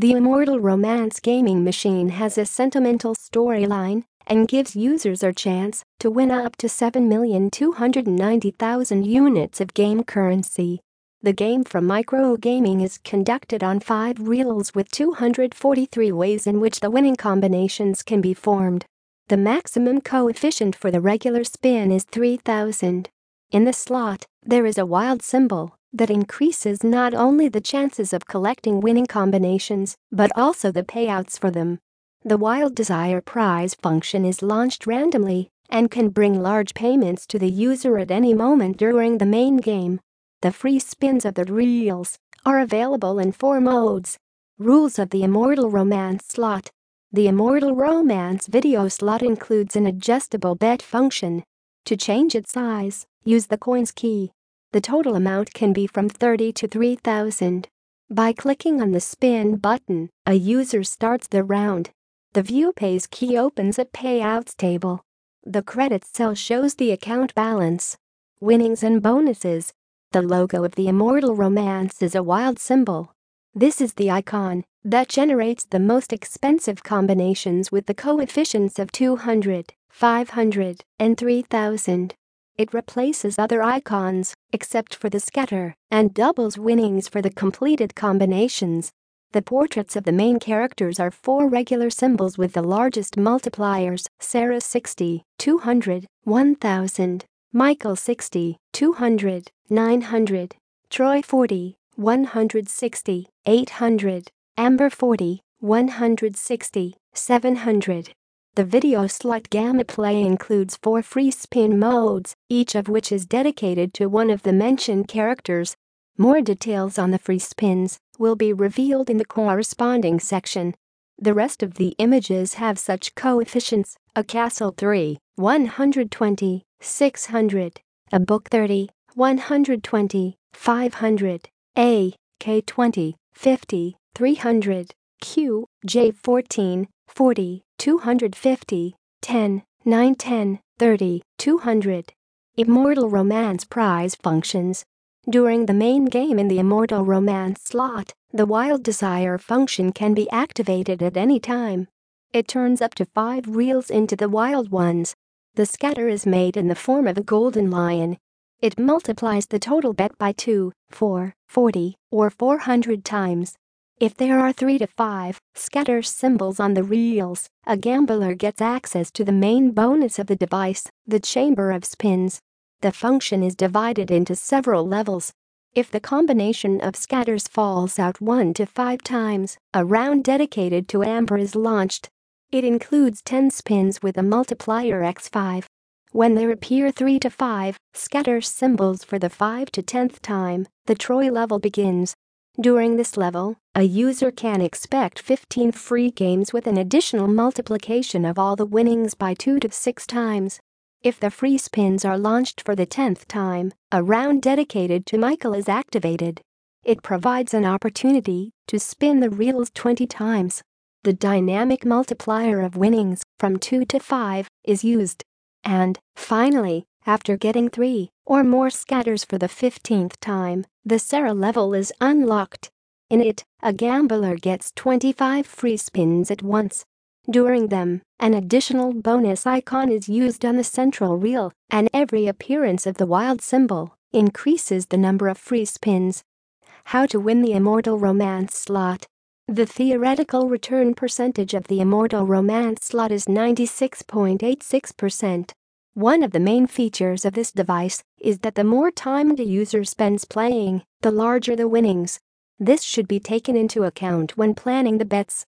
The Immortal Romance gaming machine has a sentimental storyline and gives users a chance to win up to 7,290,000 units of game currency. The game from Microgaming is conducted on 5 reels with 243 ways in which the winning combinations can be formed. The maximum coefficient for the regular spin is 3,000. In the slot, there is a wild symbol that increases not only the chances of collecting winning combinations but also the payouts for them. The Wild Desire prize function is launched randomly and can bring large payments to the user at any moment during the main game. The free spins of the reels are available in 4 modes. Rules of the Immortal Romance slot. The Immortal Romance video slot includes an adjustable bet function. To change its size, use the coins key. The total amount can be from 30 to 3,000. By clicking on the spin button, a user starts the round. The View Pays key opens a payouts table. The credits cell shows the account balance. Winnings and bonuses. The logo of the Immortal Romance is a wild symbol. This is the icon that generates the most expensive combinations with the coefficients of 200, 500, and 3,000. It replaces other icons, except for the scatter, and doubles winnings for the completed combinations. The portraits of the main characters are 4 regular symbols with the largest multipliers: Sarah 60, 200, 1,000, Michael 60, 200, 900, Troy 40, 160, 800, Amber 40, 160, 700. The video slot Gamma Play includes 4 free spin modes, each of which is dedicated to one of the mentioned characters. More details on the free spins will be revealed in the corresponding section. The rest of the images have such coefficients: a castle 3, 120, 600, a book 30, 120, 500, A, K 20, 50, 300, Q, J 14, 40, 250, 10, 9, 10, 30, 200. Immortal Romance prize functions. During the main game in the Immortal Romance slot, the Wild Desire function can be activated at any time. It turns up to 5 reels into the wild ones. The scatter is made in the form of a golden lion. It multiplies the total bet by 2, 4, 40, or 400 times. If there are 3 to 5 scatter symbols on the reels, a gambler gets access to the main bonus of the device, the Chamber of Spins. The function is divided into several levels. If the combination of scatters falls out 1 to 5 times, a round dedicated to Amber is launched. It includes 10 spins with a multiplier x5. When there appear 3 to 5 scatter symbols for the 5 to 10th time, the Troy level begins. During this level, a user can expect 15 free games with an additional multiplication of all the winnings by 2 to 6 times. If the free spins are launched for the 10th time, a round dedicated to Michael is activated. It provides an opportunity to spin the reels 20 times. The dynamic multiplier of winnings from 2 to 5 is used. And, finally, after getting 3 or more scatters for the 15th time, the Sarah level is unlocked. In it, a gambler gets 25 free spins at once. During them, an additional bonus icon is used on the central reel, and every appearance of the wild symbol increases the number of free spins. How to win the Immortal Romance slot. The theoretical return percentage of the Immortal Romance slot is 96.86%. One of the main features of this device is that the more time the user spends playing, the larger the winnings. This should be taken into account when planning the bets.